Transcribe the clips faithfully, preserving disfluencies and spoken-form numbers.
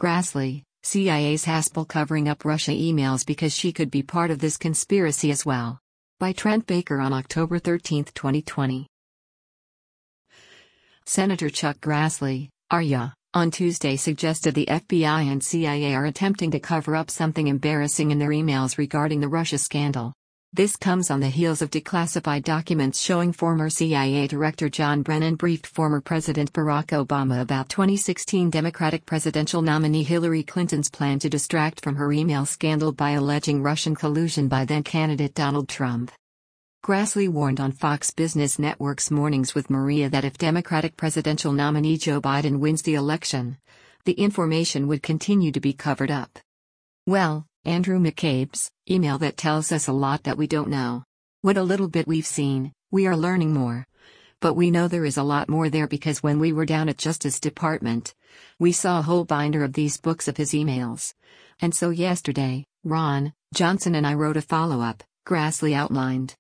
Grassley, C I A's Haspel covering up Russia emails because she could be part of this conspiracy as well. By Trent Baker on October thirteenth, twenty twenty. Senator Chuck Grassley, R Y A, on Tuesday suggested the F B I and C I A are attempting to cover up something embarrassing in their emails regarding the Russia scandal. This comes on the heels of declassified documents showing former C I A Director John Brennan briefed former President Barack Obama about twenty sixteen Democratic presidential nominee Hillary Clinton's plan to distract from her email scandal by alleging Russian collusion by then-candidate Donald Trump. Grassley warned on Fox Business Network's Mornings with Maria that if Democratic presidential nominee Joe Biden wins the election, the information would continue to be covered up. Well, Andrew McCabe's email that tells us a lot that we don't know. What a little bit we've seen, we are learning more. But we know there is a lot more there because when we were down at Justice Department, we saw a whole binder of these books of his emails. And so yesterday, Ron Johnson and I wrote a follow-up, Grassley outlined.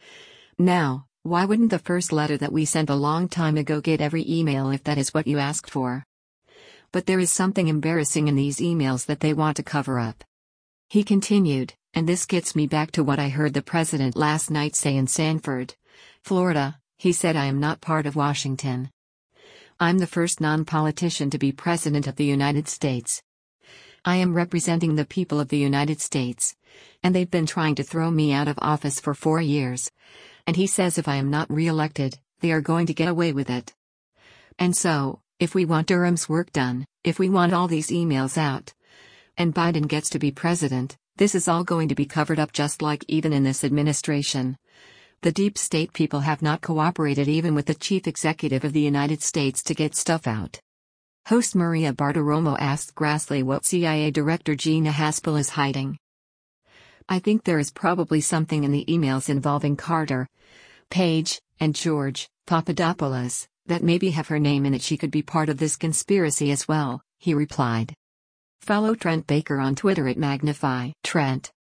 Now, why wouldn't the first letter that we sent a long time ago get every email if that is what you asked for? But there is something embarrassing in these emails that they want to cover up. He continued, and this gets me back to what I heard the president last night say in Sanford, Florida. He said, I am not part of Washington. I'm the first non-politician to be president of the United States. I am representing the people of the United States. And they've been trying to throw me out of office for four years. And he says if I am not re-elected, they are going to get away with it. And so, if we want Durham's work done, if we want all these emails out, and Biden gets to be president, this is all going to be covered up just like even in this administration. The deep state people have not cooperated even with the chief executive of the United States to get stuff out. Host Maria Bartiromo asked Grassley what C I A Director Gina Haspel is hiding. I think there is probably something in the emails involving Carter, Page, and George Papadopoulos that maybe have her name in it. She could be part of this conspiracy as well, he replied. Follow Trent Baker on Twitter at Magnify Trent.